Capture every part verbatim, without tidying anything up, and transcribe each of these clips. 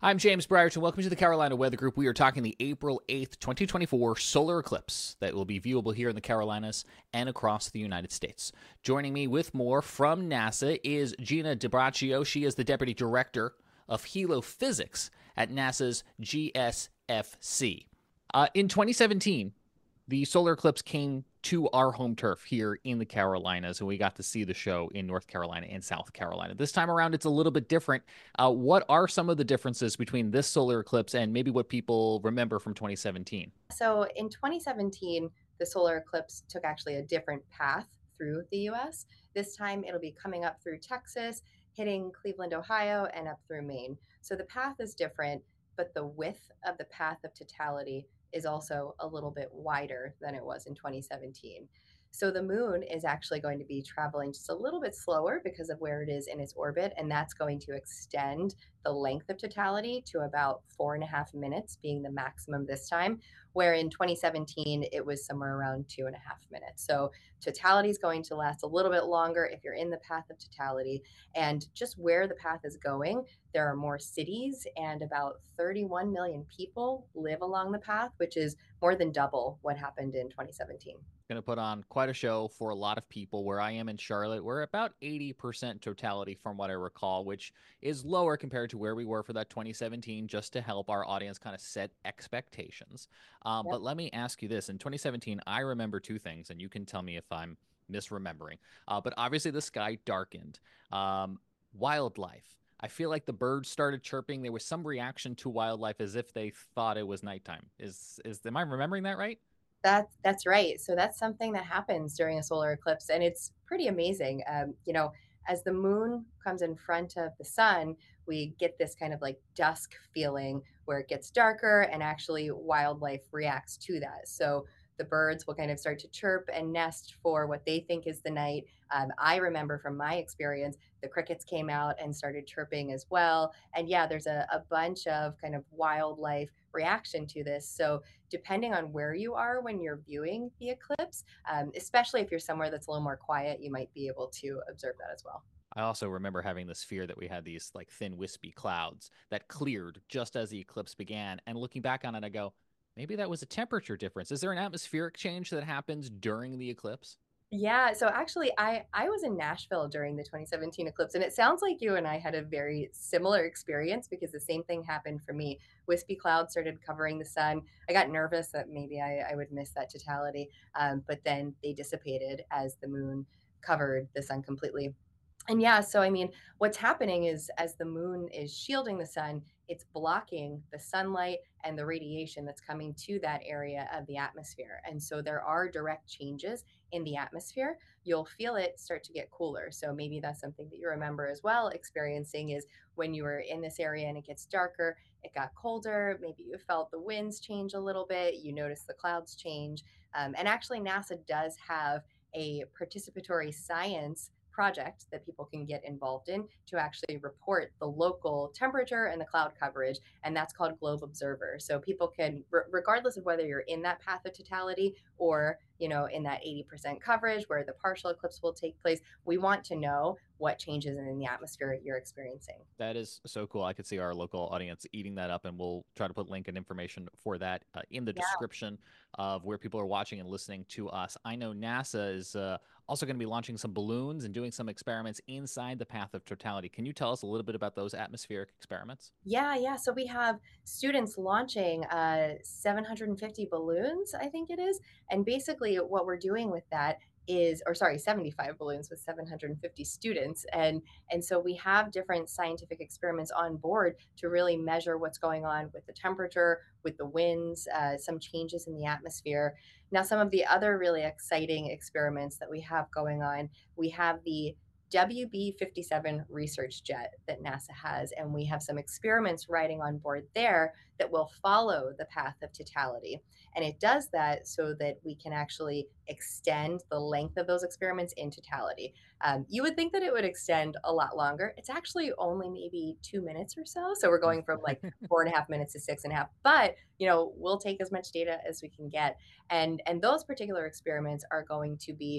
I'm James Brierton. Welcome to the Carolina Weather Group. We are talking the April eighth, twenty twenty-four solar eclipse that will be viewable here in the Carolinas and across the United States. Joining me with more from NASA is Gina DiBraccio. She is the Deputy Director of Helophysics at NASA's G S F C. Uh, in twenty seventeen, the solar eclipse came to our home turf here in the Carolinas, and we got to see the show in North Carolina and South Carolina. This time around, it's a little bit different. Uh, what are some of the differences between this solar eclipse and maybe what people remember from twenty seventeen? So in twenty seventeen, the solar eclipse took actually a different path through the U S. This time it'll be coming up through Texas, hitting Cleveland, Ohio, and up through Maine. So the path is different, but the width of the path of totality is also a little bit wider than it was in twenty seventeen. So the moon is actually going to be traveling just a little bit slower because of where it is in its orbit, and that's going to extend the length of totality to about four and a half minutes, being the maximum this time, where in twenty seventeen it was somewhere around two and a half minutes. So totality is going to last a little bit longer if you're in the path of totality. And just where the path is going, there are more cities, and about thirty-one million people live along the path, which is more than double what happened in twenty seventeen. Going to put on quite a show for a lot of people. Where I am in Charlotte, we're about eighty percent totality from what I recall, which is lower compared to where we were for that twenty seventeen, just to help our audience kind of set expectations. Um, Yep. but let me ask you this. In twenty seventeen, I remember two things, and you can tell me if I'm misremembering. Uh, but obviously the sky darkened. Um, wildlife. I feel like the birds started chirping. There was some reaction to wildlife as if they thought it was nighttime. Is is am I remembering that right? That's that's right. So that's something that happens during a solar eclipse, and it's pretty amazing. Um, you know, as the moon comes in front of the sun, we get this kind of like dusk feeling where it gets darker, and actually wildlife reacts to that. So the birds will kind of start to chirp and nest for what they think is the night. Um, I remember from my experience, the crickets came out and started chirping as well. And yeah, there's a, a bunch of kind of wildlife reaction to this. So depending on where you are when you're viewing the eclipse, um, especially if you're somewhere that's a little more quiet, you might be able to observe that as well. I also remember having this fear that we had these like thin, wispy clouds that cleared just as the eclipse began. And looking back on it, I go, maybe that was a temperature difference. Is there an atmospheric change that happens during the eclipse? Yeah, so actually I I was in Nashville during the twenty seventeen eclipse, and it sounds like you and I had a very similar experience because the same thing happened for me. Wispy clouds started covering the sun. I got nervous that maybe I, I would miss that totality, um, but then they dissipated as the moon covered the sun completely. And yeah, so I mean, what's happening is as the moon is shielding the sun, it's blocking the sunlight and the radiation that's coming to that area of the atmosphere. And so there are direct changes in the atmosphere. You'll feel it start to get cooler. So maybe that's something that you remember as well experiencing is when you were in this area and it gets darker, it got colder. Maybe you felt the winds change a little bit. You notice the clouds change. Um, and actually, NASA does have a participatory science project that people can get involved in to actually report the local temperature and the cloud coverage, and that's called Globe Observer. So people can, regardless of whether you're in that path of totality or you know in that eighty percent coverage where the partial eclipse will take place, we want to know what changes in the atmosphere you're experiencing. That is so cool. I could see our local audience eating that up, and we'll try to put link and information for that uh, in the Yeah. description of where people are watching and listening to us. I know NASA is uh, also going to be launching some balloons and doing some experiments inside the path of totality. Can you tell us a little bit about those atmospheric experiments? Yeah, yeah. So we have students launching uh, seven hundred fifty balloons, I think it is. And basically, what we're doing with that is, or sorry, seventy-five balloons with seven hundred fifty students. And, and so we have different scientific experiments on board to really measure what's going on with the temperature, with the winds, uh, some changes in the atmosphere. Now, some of the other really exciting experiments that we have going on, we have the W B fifty-seven research jet that NASA has, and we have some experiments riding on board there that will follow the path of totality. And it does that so that we can actually extend the length of those experiments in totality. Um, you would think that it would extend a lot longer. It's actually only maybe two minutes or so. So we're going from like four and a half minutes to six and a half. But you know, we'll take as much data as we can get. And and those particular experiments are going to be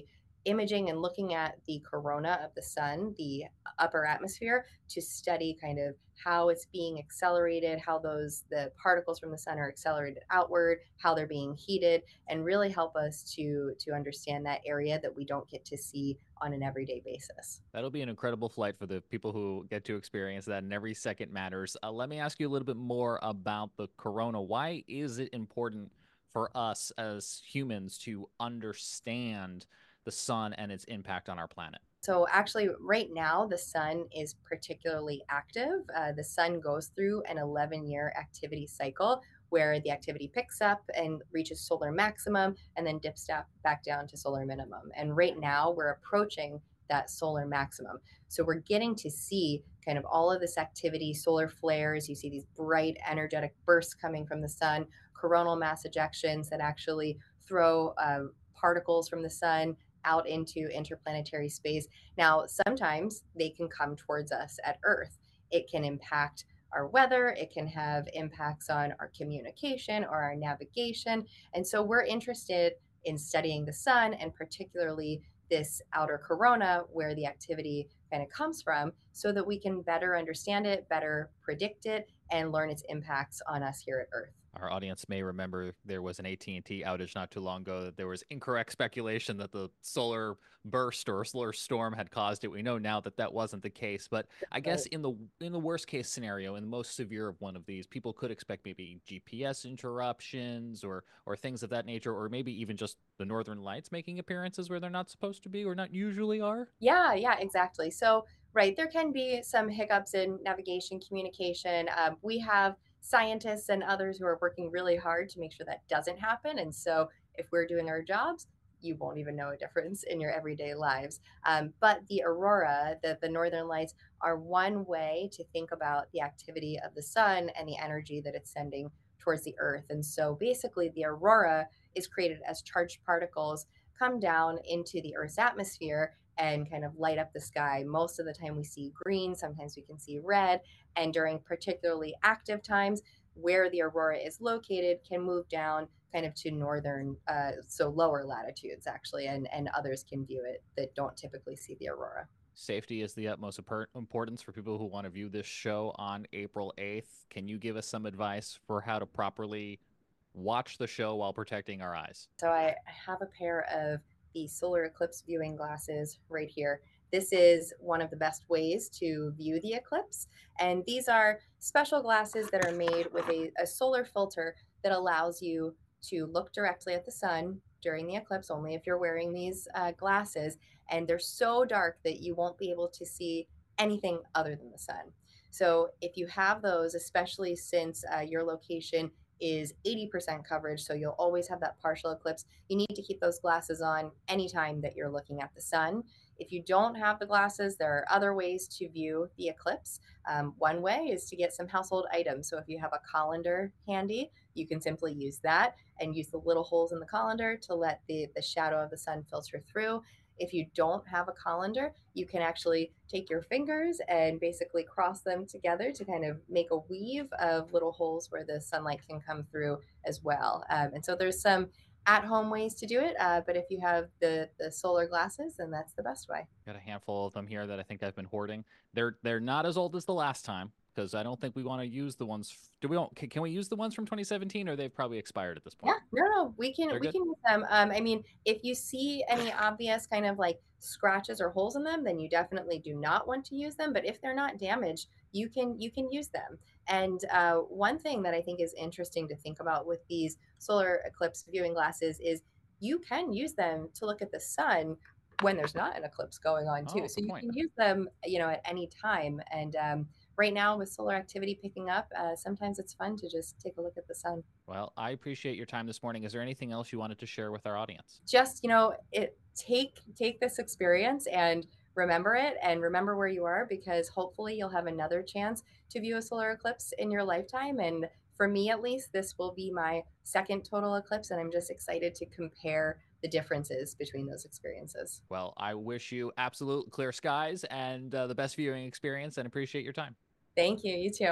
imaging and looking at the corona of the sun, the upper atmosphere, to study kind of how it's being accelerated, how those the particles from the sun are accelerated outward, how they're being heated, and really help us to to understand that area that we don't get to see on an everyday basis. That'll be an incredible flight for the people who get to experience that, and every second matters. Uh, let me ask you a little bit more about the corona. Why is it important for us as humans to understand the sun and its impact on our planet? So, actually, right now, the sun is particularly active. Uh, the sun goes through an eleven year activity cycle where the activity picks up and reaches solar maximum and then dips down, back down to solar minimum. And right now, we're approaching that solar maximum. So, we're getting to see kind of all of this activity, solar flares. You see these bright, energetic bursts coming from the sun, coronal mass ejections that actually throw uh, particles from the sun out into interplanetary space. Now, sometimes they can come towards us at Earth. It can impact our weather, it can have impacts on our communication or our navigation. And so we're interested in studying the sun and particularly this outer corona where the activity kind of comes from so that we can better understand it, better predict it, and learn its impacts on us here at Earth. Our audience may remember there was an A T and T outage not too long ago that there was incorrect speculation that the solar burst or solar storm had caused it. We know now that that wasn't the case, but I guess Right. in the in the worst case scenario, in the most severe of one of these, people could expect maybe G P S interruptions or or things of that nature, or maybe even just the northern lights making appearances where they're not supposed to be or not usually are. Yeah, yeah, exactly. So, right, there can be some hiccups in navigation, communication. Um, we have scientists and others who are working really hard to make sure that doesn't happen. And so, if we're doing our jobs, you won't even know a difference in your everyday lives. Um, but the aurora, the, the northern lights, are one way to think about the activity of the sun and the energy that it's sending towards the earth. And so, basically, the aurora is created as charged particles come down into the earth's atmosphere and kind of light up the sky. Most of the time we see green, sometimes we can see red, and during particularly active times where the aurora is located can move down kind of to northern, uh, so lower latitudes actually, and, and others can view it that don't typically see the aurora. Safety is the utmost importance for people who want to view this show on April eighth. Can you give us some advice for how to properly watch the show while protecting our eyes? So I have a pair of the solar eclipse viewing glasses right here. This is one of the best ways to view the eclipse. And these are special glasses that are made with a, a solar filter that allows you to look directly at the sun during the eclipse, only if you're wearing these uh, glasses. And they're so dark that you won't be able to see anything other than the sun. So if you have those, especially since uh, your location is eighty percent coverage, so you'll always have that partial eclipse. You need to keep those glasses on anytime that you're looking at the sun. If you don't have the glasses, there are other ways to view the eclipse. Um, one way is to get some household items. So if you have a colander handy, you can simply use that and use the little holes in the colander to let the, the shadow of the sun filter through. If you don't have a colander, you can actually take your fingers and basically cross them together to kind of make a weave of little holes where the sunlight can come through as well. Um, and so there's some at-home ways to do it, uh, but if you have the the solar glasses, then that's the best way. Got a handful of them here that I think I've been hoarding. They're they're not as old as the last time because I don't think we want to use the ones. Do we? Want, can, can we use the ones from twenty seventeen or they've probably expired at this Yeah, point? no, no, we can They're we good. can use them. Um, I mean, if you see any obvious kind of like scratches or holes in them, then you definitely do not want to use them. But if they're not damaged, you can you can use them. And uh, one thing that I think is interesting to think about with these solar eclipse viewing glasses is you can use them to look at the sun when there's not an eclipse going on too. Oh, So good you point. can use them, you know, at any time. And um, right now with solar activity picking up, uh, sometimes it's fun to just take a look at the sun. Well, I appreciate your time this morning. Is there anything else you wanted to share with our audience? Just, you know, it take take this experience and remember it and remember where you are because hopefully you'll have another chance to view a solar eclipse in your lifetime. And for me at least, this will be my second total eclipse and I'm just excited to compare the differences between those experiences. Well, I wish you absolute clear skies and uh, the best viewing experience and appreciate your time. Thank you. You too.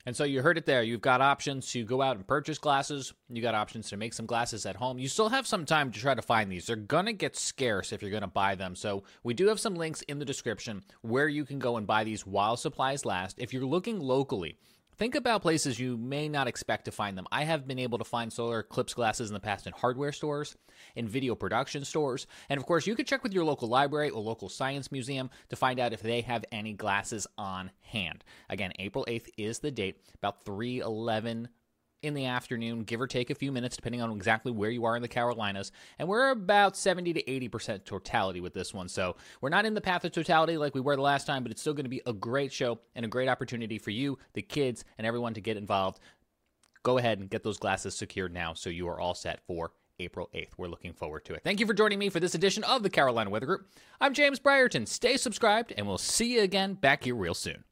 And so you heard it there. You've got options to go out and purchase glasses. You got options to make some glasses at home. You still have some time to try to find these. They're going to get scarce if you're going to buy them. So we do have some links in the description where you can go and buy these while supplies last. If you're looking locally, think about places you may not expect to find them. I have been able to find solar eclipse glasses in the past in hardware stores, in video production stores, and of course, you could check with your local library or local science museum to find out if they have any glasses on hand. Again, April eighth is the date, about three eleven in the afternoon, give or take a few minutes, depending on exactly where you are in the Carolinas. And we're about seventy to eighty percent totality with this one. So we're not in the path of totality like we were the last time, but it's still going to be a great show and a great opportunity for you, the kids, and everyone to get involved. Go ahead and get those glasses secured now so you are all set for April eighth. We're looking forward to it. Thank you for joining me for this edition of the Carolina Weather Group. I'm James Brierton. Stay subscribed, and we'll see you again back here real soon.